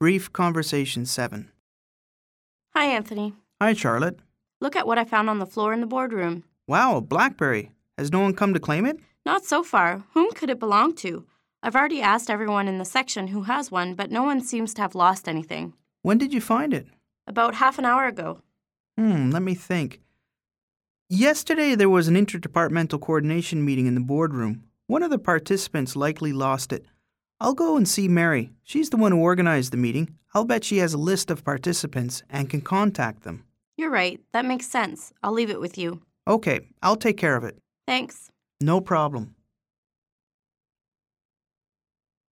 Brief Conversation 7. Hi, Anthony. Hi, Charlotte. Look at what I found on the floor in the boardroom. Wow, a BlackBerry. Has no one come to claim it? Not so far. Whom could it belong to? I've already asked everyone in the section who has one, but no one seems to have lost anything. When did you find it? About half an hour ago. Let me think. Yesterday there was an interdepartmental coordination meeting in the boardroom. One of the participants likely lost it. I'll go and see Mary. She's the one who organized the meeting. I'll bet she has a list of participants and can contact them. You're right. That makes sense. I'll leave it with you. Okay, I'll take care of it. Thanks. No problem.